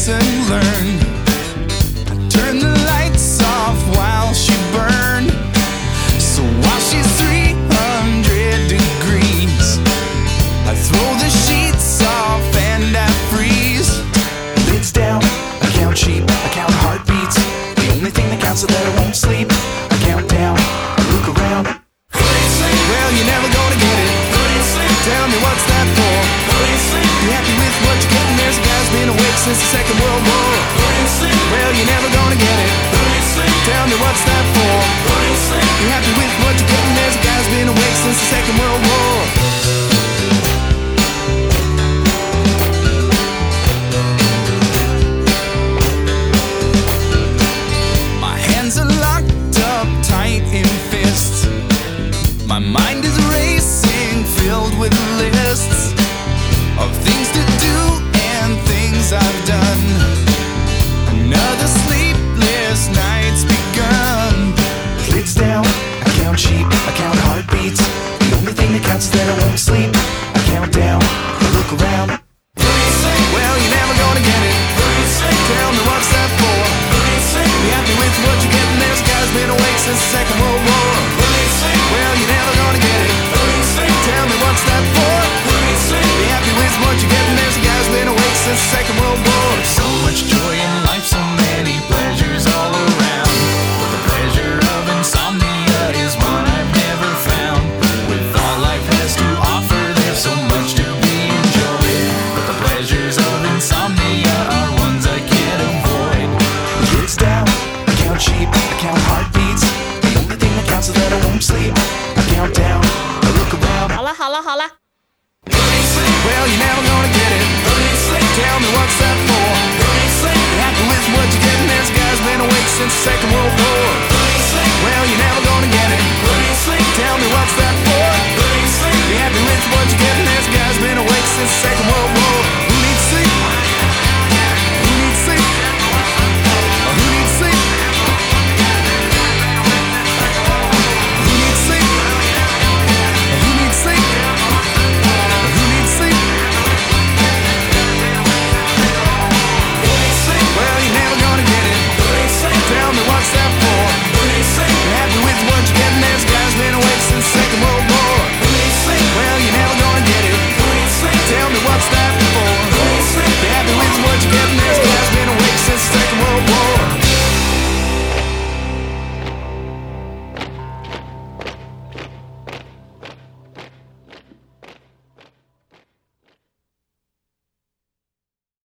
lesson learned. I turn the lights off while she burned. So while she's 300 degrees, I throw the sheets off and I freeze. Lids down, I count sheep, I count heartbeats. The only thing that counts is that I won't sleep. I count down, I look around. Well, you're never gonna get it. Tell me what's that for? You happy with what you're getting? There's a guy's been awake since the Second World War. Well, you're never gonna get it. Tell me what's that for? You happy with what you're getting? There's a guy's been awake since the Second World War. My hands are locked up tight in fists. My mind is racing, filled with lists of things to do and things I've done. Another sleepless night's begun. Lids down, I count sheep, I count heartbeats. The only thing that counts is that I won't sleep. I count down, I look around. Well, you're never gonna get it. Tell me what's that for? You happy with what you're getting? There's a guy's been awake since the Second World War. Well, you're never gonna get it. Tell me what's that for? You happy with what you're getting? There's a guy's been awake since the Second World War. So much joy in life, so many pleasures all around. But the pleasure of insomnia is one I've never found. With all life has to offer, there's so much to be enjoyed. But the pleasures of insomnia are ones I can't avoid. Lids down, I count sheep, I count heartbeats. The only thing that counts is that I won't sleep. I count down, I look around. 好了好了好了。 Well, you're never gonna